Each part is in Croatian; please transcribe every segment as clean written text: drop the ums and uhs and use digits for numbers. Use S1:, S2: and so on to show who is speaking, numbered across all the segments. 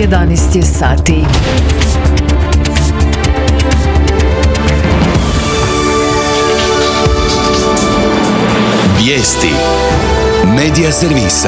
S1: 11 je sati.
S2: Vijesti Medija servisa.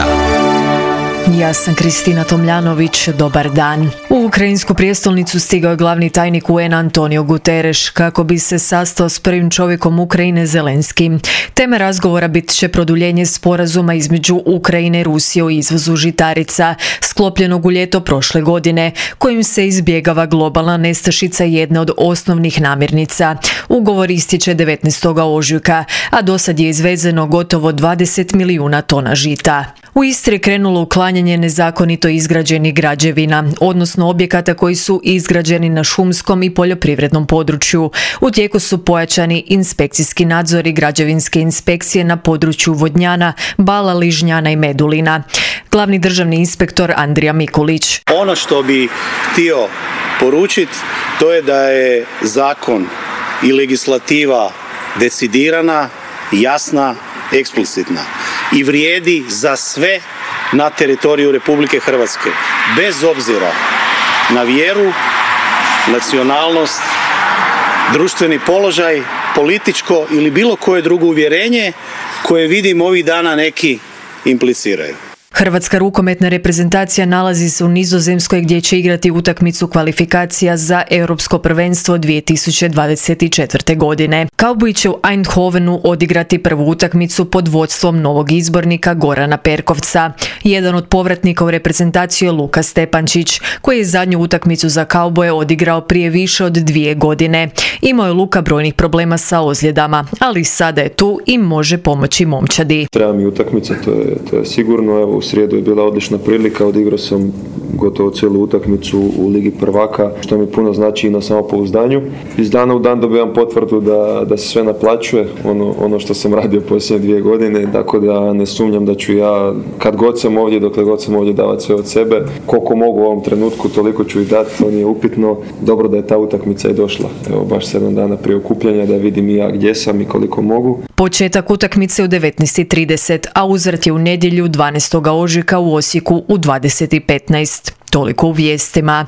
S1: Ja sam Kristina Tomljanović, dobar dan. U ukrajinsku prijestolnicu stigao je glavni tajnik UN-a Antonio Guterres kako bi se sastao s prvim čovjekom Ukrajine Zelenskim. Tema razgovora bit će produljenje sporazuma između Ukrajine i Rusije o izvozu žitarica, sklopljenog u ljeto prošle godine, kojim se izbjegava globalna nestašica jedne od osnovnih namirnica. Ugovor ističe 19. ožujka, a dosad je izvezeno gotovo 20 milijuna tona žita. U Istri je krenulo uklanjanje nezakonito izgrađenih građevina, odnosno objekata koji su izgrađeni na šumskom i poljoprivrednom području. U tijeku su pojačani inspekcijski nadzori građevinske inspekcije na području Vodnjana, Bala, Ližnjana i Medulina. Glavni državni inspektor Andrija Mikulić.
S3: Ono što bi htio poručiti, to je da je zakon i legislativa decidirana, jasna, eksplicitna i vrijedi za sve na teritoriju Republike Hrvatske, bez obzira na vjeru, nacionalnost, društveni položaj, političko ili bilo koje drugo uvjerenje koje vidim ovih dana neki impliciraju.
S1: Hrvatska rukometna reprezentacija nalazi se u Nizozemskoj gdje će igrati utakmicu kvalifikacija za Europsko prvenstvo 2024. godine. Kauboji će u Eindhovenu odigrati prvu utakmicu pod vodstvom novog izbornika Gorana Perkovca. Jedan od povratnika u reprezentaciju je Luka Stepančić, koji je zadnju utakmicu za Kauboje odigrao prije više od 2 godine. Imao je Luka brojnih problema sa ozljedama, ali sada je tu i može pomoći momčadi.
S4: Treba mi utakmica, to je sigurno. Evo, u srijedu je bila odlična prilika, odigrao sam gotovo cijelu utakmicu u Ligi prvaka, što mi puno znači i na samopouzdanju. Iz dana u dan dobivam potvrdu da se sve naplaćuje, ono što sam radio posljednje 2 godine, tako da ne sumnjam da ću ja, kad god sam ovdje, dokle god sam ovdje, davati sve od sebe. Koliko mogu u ovom trenutku, toliko ću i dati, to nije upitno. Dobro da je ta utakmica i došla. Evo, baš 7 dana prije okupljanja, da vidim i ja gdje sam i koliko mogu.
S1: Početak utakmice u 19:30, a uzvrat je u nedjelju 12. ožujka u Osijeku u 20:15. Toliko u vijestima.